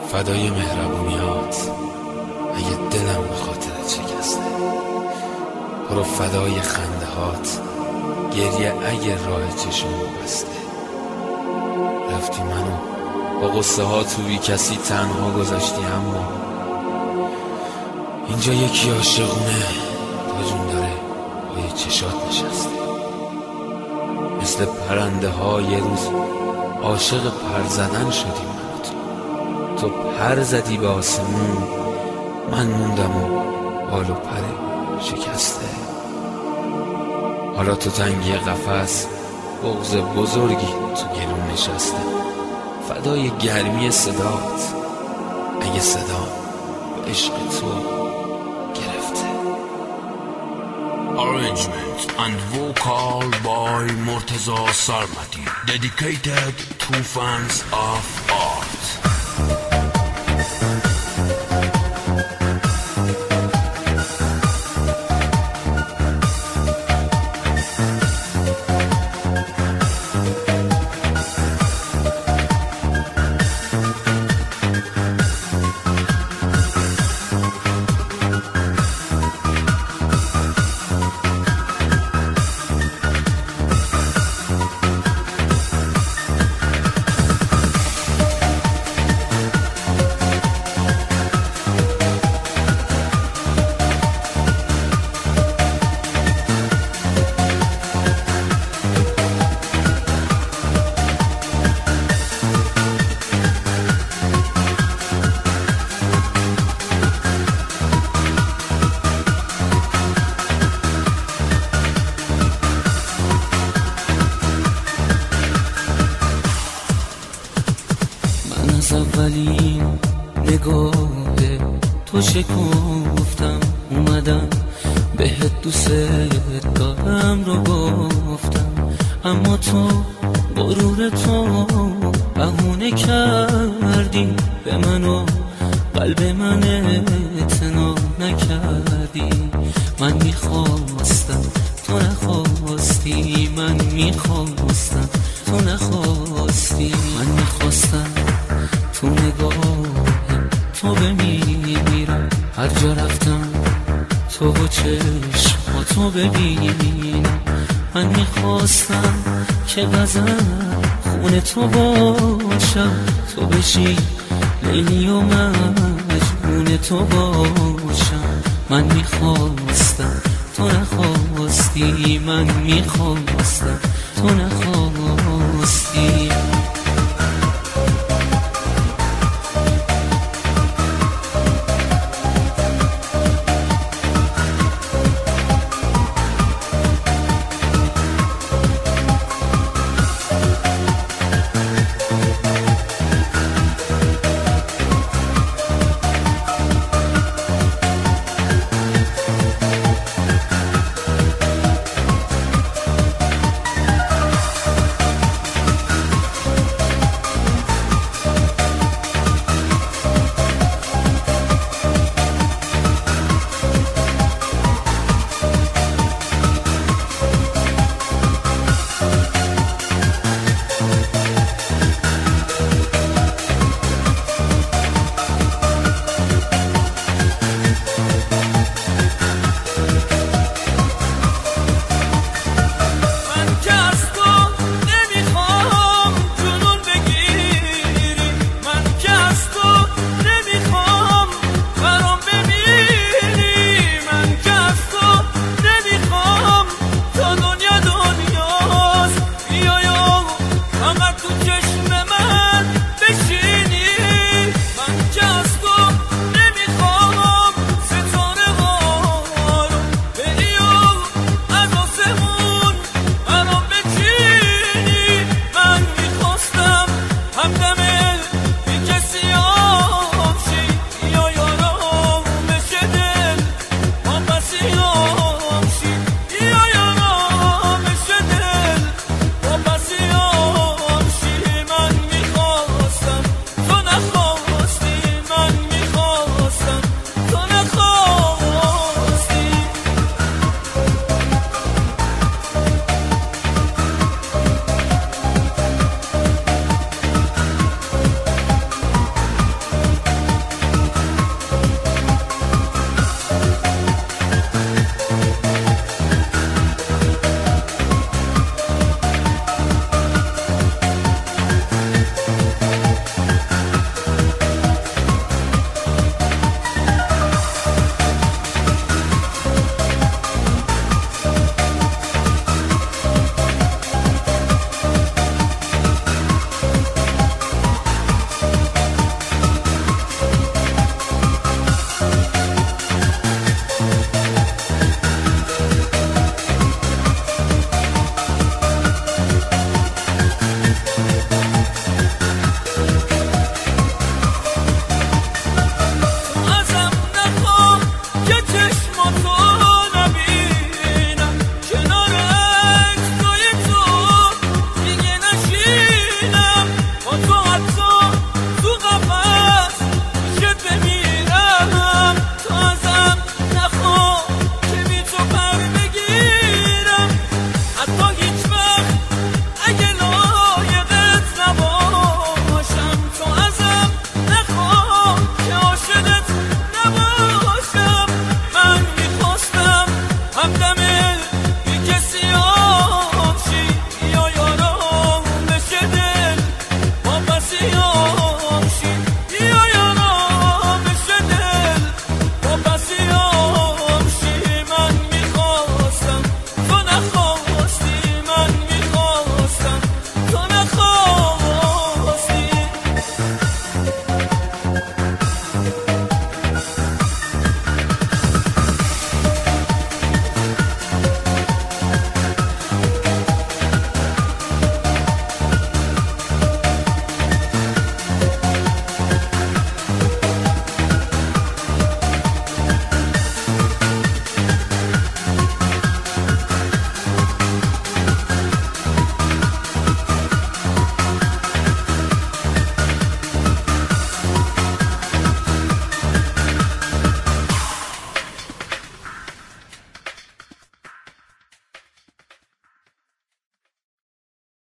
فدای مهربونیات اگه دلم به خاطرت شکسته، برو فدای خنده هات گریه اگه راه چشمو بسته. رفتی منو با قصه ها تو بی کسی تنها گذاشتی، اما اینجا یکی عاشقونه تا جون داره پای چشات نشسته. مثل پرنده ها یه روز عاشق پر زدن شدیم من و تو پر زدی به آسمون، من موندم و بال و پر شکسته. حالا تو تنگی قفس بغض بزرگی تو گلوم نشسته، فدای گرمی صدات اگه صدا به عشق تو گرفته. Arrangement and vocal by Murtaza Sarmati, dedicated to fans of art. از اولین نگاه تو شکفتم، اومدم بهت دوست دارم رو گفتم، اما تو غرور تو بهونه کردی به من و قلب من اعتنا نکردی. من میخواستم تو نخواستی، من میخواستم تو نخواستی، من میخواستم تو نگاه تو بمیرم، هر جا رفتم تو با چشم تو ببینم. من میخواستم که غزل خون تو باشم، تو بشی لیلی و مجنون تو باشم. من میخواستم تو نخواستی، من میخواستم تو نخواستی.